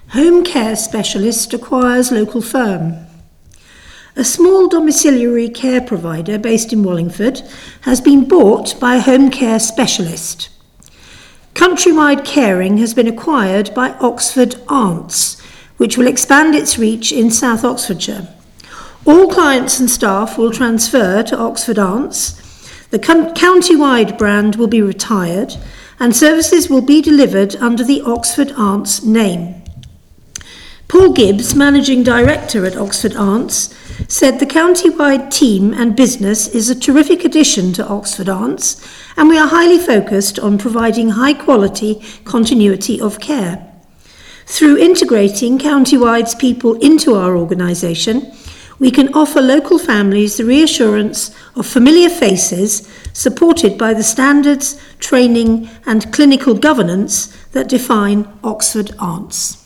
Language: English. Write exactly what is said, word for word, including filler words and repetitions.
Home care specialist acquires local firm. A small domiciliary care provider based in Wallingford has been bought by a home care specialist. Countrywide Caring has been acquired by Oxford Aunts, which will expand its reach in South Oxfordshire. All clients and staff will transfer to Oxford Aunts. The county-wide brand will be retired and services will be delivered under the Oxford Aunts name. Paul Gibbs, Managing Director at Oxford Aunts, said the county-wide team and business is a terrific addition to Oxford Aunts, and we are highly focused on providing high-quality continuity of care. Through integrating county-wide's people into our organisation, we can offer local families the reassurance of familiar faces supported by the standards, training and clinical governance that define Oxford Aunts.